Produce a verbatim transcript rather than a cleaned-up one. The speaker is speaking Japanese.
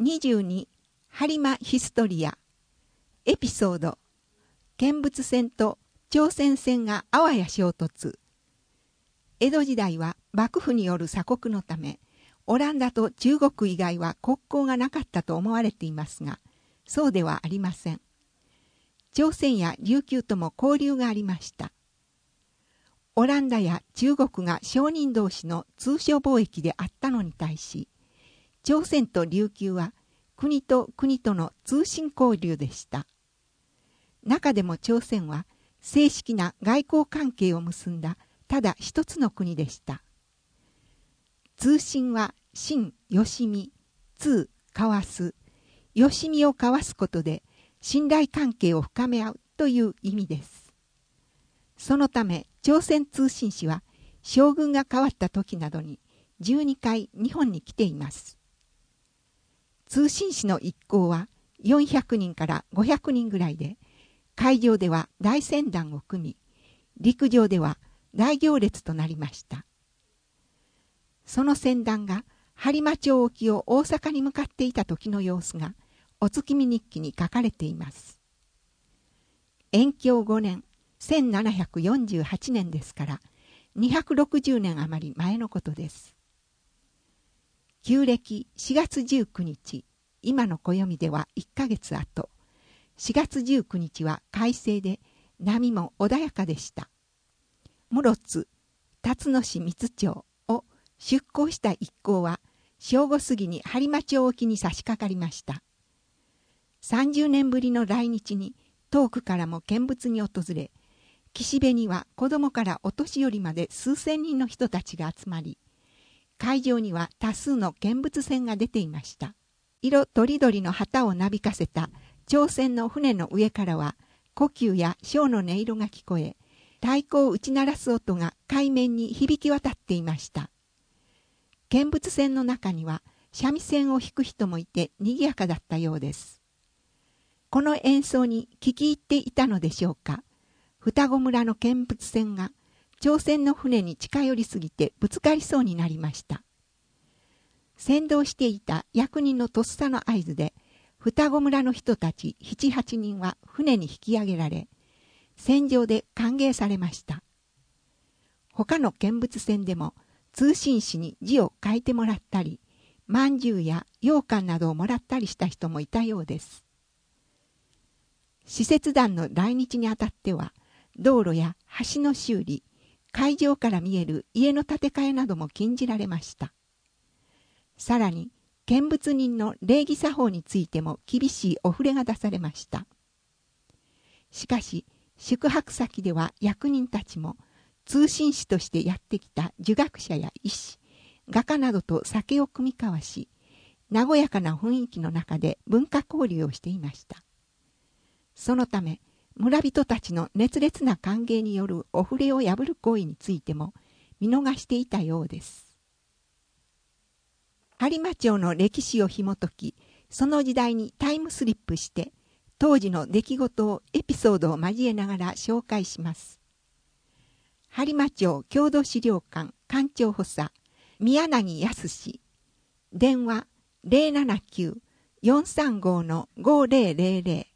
にじゅうにハリマヒストリアエピソード見物船と朝鮮船があわや衝突。江戸時代は幕府による鎖国のためオランダと中国以外は国交がなかったと思われていますが、そうではありません。朝鮮や琉球とも交流がありました。オランダや中国が商人同士の通商貿易であったのに対し、朝鮮と琉球は国と国との通信交流でした。中でも朝鮮は正式な外交関係を結んだただ一つの国でした。通信は信、よしみ、通、交わす、よしみを交わすことで信頼関係を深め合うという意味です。そのため朝鮮通信使は将軍が変わった時などにじゅうにかい日本に来ています。通信使の一行はよんひゃくにんからごひゃくにんぐらいで、海上では大船団を組み、陸上では大行列となりました。その船団が播磨町沖を大阪に向かっていた時の様子がお月見日記に書かれています。延享ごねん、せんななひゃくよんじゅうはちねんですからにひゃくろくじゅうねん余り前のことです。旧暦しがつじゅうくにち、今の暦ではいっかげつあと、しがつじゅうくにちは快晴で波も穏やかでした。室津、辰野市三津町を出港した一行は正午過ぎに播磨町沖に差し掛かりました。さんじゅうねんぶりの来日に遠くからも見物に訪れ、岸辺には子供からお年寄りまで数千人の人たちが集まり、海上には多数の見物船が出ていました。色とりどりの旗をなびかせた朝鮮の船の上からは胡弓や笙の音色が聞こえ、太鼓を打ち鳴らす音が海面に響き渡っていました。見物船の中には三味線を弾く人もいて賑やかだったようです。この演奏に聞き入っていたのでしょうか、双子村の見物船が朝鮮の船に近寄りすぎてぶつかりそうになりました。先導していた役人のとっさの合図で双子村の人たち七八人は船に引き上げられ、船上で歓迎されました。他の見物船でも通信使に字を書いてもらったり、まんじゅうや羊羹などをもらったりした人もいたようです。使節団の来日にあたっては、道路や橋の修理、海上から見える家の建て替えなども禁じられました。さらに見物人の礼儀作法についても厳しいお触れが出されました。しかし宿泊先では役人たちも通信使としてやってきた儒学者や医師、画家などと酒を酌み交わし、和やかな雰囲気の中で文化交流をしていました。そのため村人たちの熱烈な歓迎によるお触れを破る行為についても見逃していたようです。播磨町の歴史を紐解き、その時代にタイムスリップして当時の出来事をエピソードを交えながら紹介します。播磨町郷土資料館館長補佐宮柳康、電話 ゼロななきゅう よんさんご ごゼロゼロゼロ